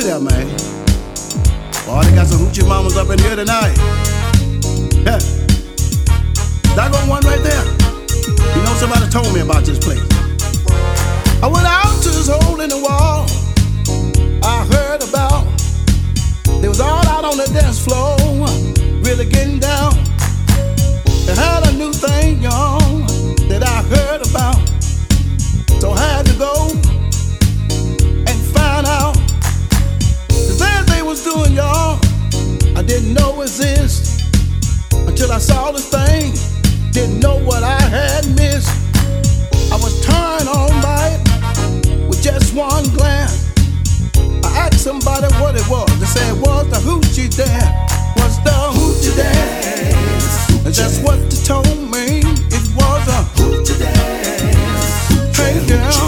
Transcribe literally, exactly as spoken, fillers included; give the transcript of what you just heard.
there, man. Boy, they got some hoochie mamas up in here tonight. Yeah. That go one right there. You know, somebody told me about this place. I went out to this hole in the wall. I heard about. They was all out on the dance floor, really getting down. They had a new thing, y'all, that I heard about. So I had to go and find out. The things they was doing, y'all, I didn't know exist until I saw the thing. Didn't know what I had missed. I was turned on by it with just one glance. I asked somebody what it was. They said it was the hoochie dance. Was the hoochie dance? And that's what they told me. It was a hoochie dance. Hey girl.